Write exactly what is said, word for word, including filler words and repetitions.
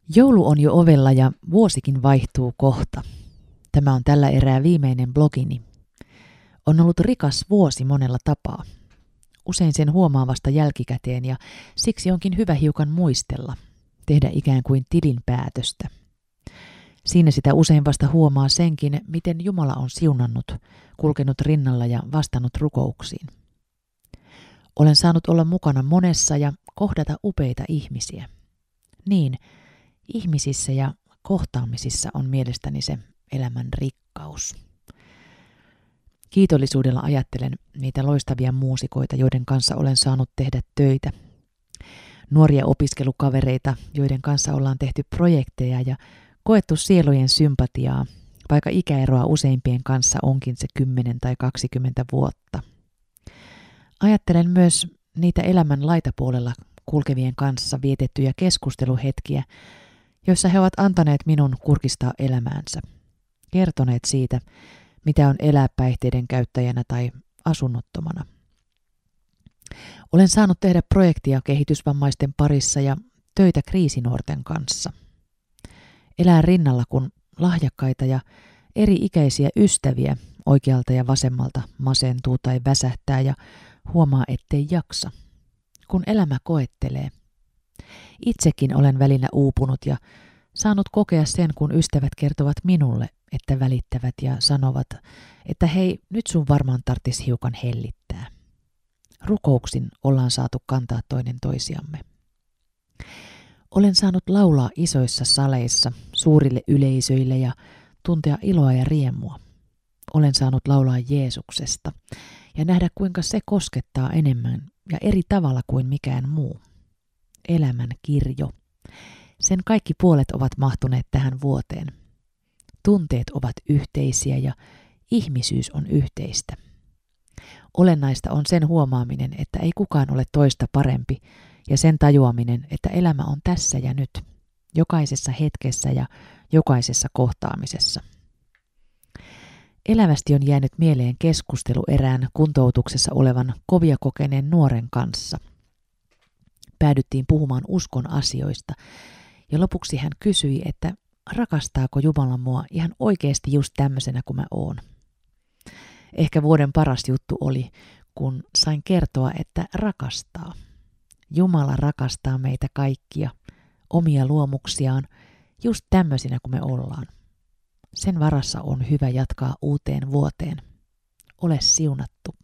Joulu on jo ovella ja vuosikin vaihtuu kohta. Tämä on tällä erää viimeinen blogini. On ollut rikas vuosi monella tapaa. Usein sen huomaa vasta jälkikäteen ja siksi onkin hyvä hiukan muistella, tehdä ikään kuin tilinpäätöstä. Siinä sitä usein vasta huomaa senkin, miten Jumala on siunannut, kulkenut rinnalla ja vastannut rukouksiin. Olen saanut olla mukana monessa ja kohdata upeita ihmisiä. Niin, ihmisissä ja kohtaamisissa on mielestäni se elämän rikkaus. Kiitollisuudella ajattelen niitä loistavia muusikoita, joiden kanssa olen saanut tehdä töitä. Nuoria opiskelukavereita, joiden kanssa ollaan tehty projekteja ja koettu sielujen sympatiaa, vaikka ikäeroa useimpien kanssa onkin se kymmenen tai kaksikymmentä vuotta. Ajattelen myös niitä elämän laitapuolella kulkevien kanssa vietettyjä keskusteluhetkiä, joissa he ovat antaneet minun kurkistaa elämäänsä, kertoneet siitä, mitä on elää päihteiden käyttäjänä tai asunnottomana. Olen saanut tehdä projektia kehitysvammaisten parissa ja töitä kriisinuorten kanssa. Elää rinnalla, kun lahjakkaita ja eri-ikäisiä ystäviä oikealta ja vasemmalta masentuu tai väsähtää ja huomaa, ettei jaksa. Kun elämä koettelee. Itsekin olen välillä uupunut ja saanut kokea sen, kun ystävät kertovat minulle, että välittävät ja sanovat, että hei, nyt sun varmaan tarttis hiukan hellittää. Rukouksin ollaan saatu kantaa toinen toisiamme. Olen saanut laulaa isoissa saleissa, suurille yleisöille ja tuntea iloa ja riemua. Olen saanut laulaa Jeesuksesta ja nähdä, kuinka se koskettaa enemmän ja eri tavalla kuin mikään muu. Elämän kirjo. Sen kaikki puolet ovat mahtuneet tähän vuoteen. Tunteet ovat yhteisiä ja ihmisyys on yhteistä. Olennaista on sen huomaaminen, että ei kukaan ole toista parempi, ja sen tajuaminen, että elämä on tässä ja nyt, jokaisessa hetkessä ja jokaisessa kohtaamisessa. Elävästi on jäänyt mieleen keskustelu erään kuntoutuksessa olevan kovia kokeneen nuoren kanssa. Päädyttiin puhumaan uskon asioista, ja lopuksi hän kysyi, että rakastaako Jumala mua ihan oikeasti just tämmöisenä kuin mä oon. Ehkä vuoden paras juttu oli, kun sain kertoa, että rakastaa. Jumala rakastaa meitä kaikkia, omia luomuksiaan, just tämmöisinä kuin me ollaan. Sen varassa on hyvä jatkaa uuteen vuoteen. Ole siunattu.